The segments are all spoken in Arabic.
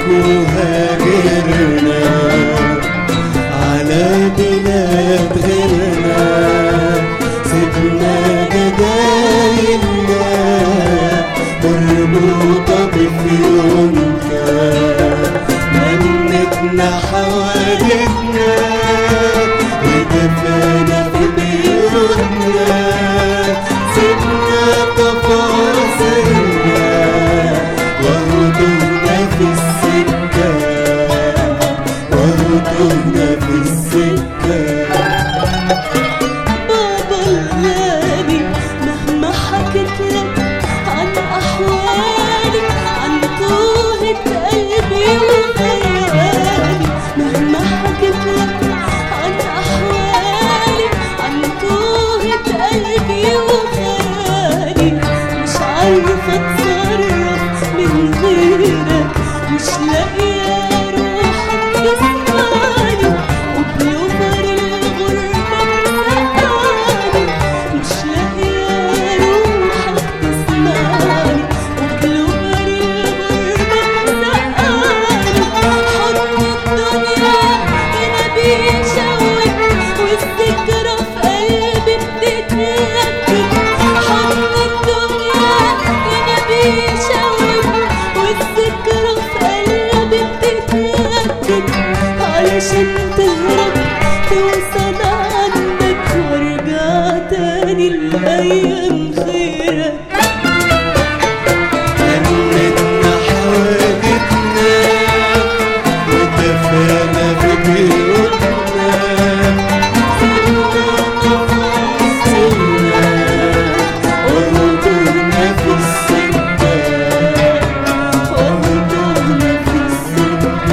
وهاجرنا على بلاد غيرنا، سيبنا جدايلنا مربوطة بفيونكا، منتنا حوادثنا ودفانا في بيوتنا، سيبنا تفاصيلنا وهدونا في السكة، وهدونا في السكة. بابا الغالي مهما حكيت لك عن أحوالي، عن توهة قلبي وخيالي، مهما حكيت لك عن أحوالي، عن توهة قلبي وخيالي، مش عارفة أتصرف من غيرك، مش لاقية روحك تسمعني، وبلوفر الغربة مسقاني، مش لاقية روحك تسمعني، وبلوفر الغربة مسقاني. حضن الدنيا هنا بيشوك، والذكرى في قلبي بتتركب، حضن الدنيا هنا بيشوك، والذكرى في قلبي بتتركب، علشان تهرب توصل عندك وارجع تاني لأيام خيرك. منتنا حوادثنا ودفانا في بيوتنا، سيبنا تفاصيلنا وهدونا في السكة، وهدونا في السكة.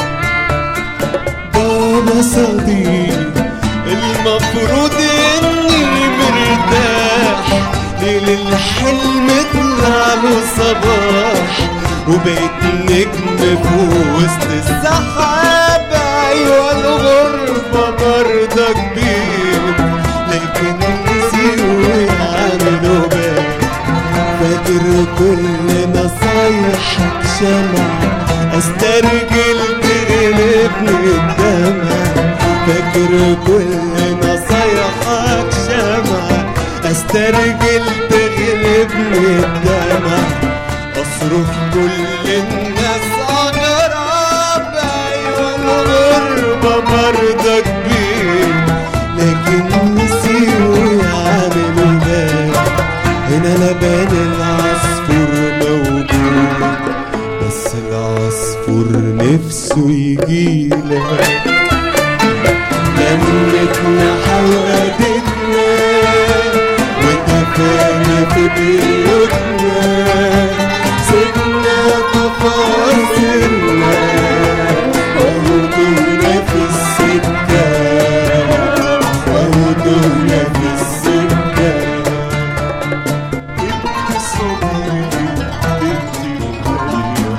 بابا صديق المفروض اني مرتاح، ليل الحلم طلع له صباح، وبقيت نجم في وسط السحاب. ايوه الغربة مرضى كبير، لكن نسيوا يعملوا بالي. فاكر كل نصايحك شمع، استرجل تقلبني الدمع. فاكر كل نصايحك شمع، استرجل تغلبني الدمع. اصرف كل الناس اغراب، ايوه الغربة مرضى كبير، لكن نسيوا يعملوا بالي. هنا لبان العصفور موجود، بس العصفور نفسه يجيلك. منتنا حوادثنا ودفانا في بيوتنا، سيبنا تفاصيلنا وهدونا في السكة، وهدونا في السكة. انت صبري انت الحقيقة،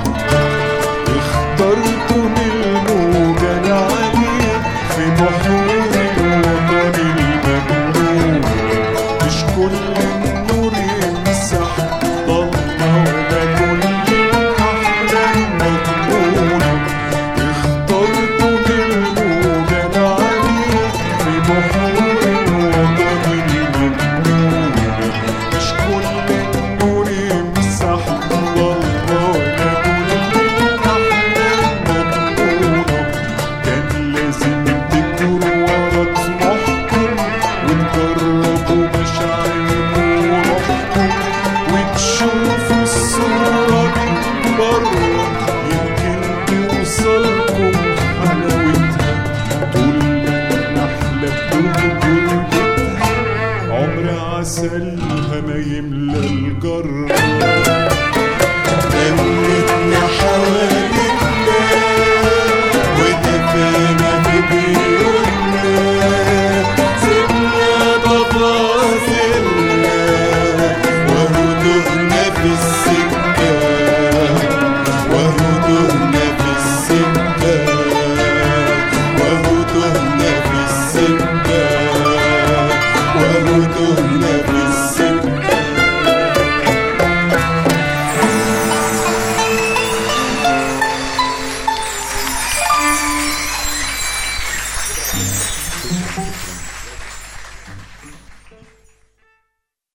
اخترتم الموجة العالية في بحور الوطن المجنون. مش كل النور يمسح ضلمة، ولا كل الأحلام مضمونة. اخترتم الموجة العالية في بحور الوطن المجنون. مش كل النور يمسح ضلمة، ولا كل الأحلام مضمونة. كان لازم تجروا ورا طموحكم، وتجربوا مشاعركم وروحكم، وتشوفوا الصورة من بره، يمكن توصلكم حلاوتها. طول ما النحلة بتهجر بيتها، عمر عسلها ما يملى الجرة.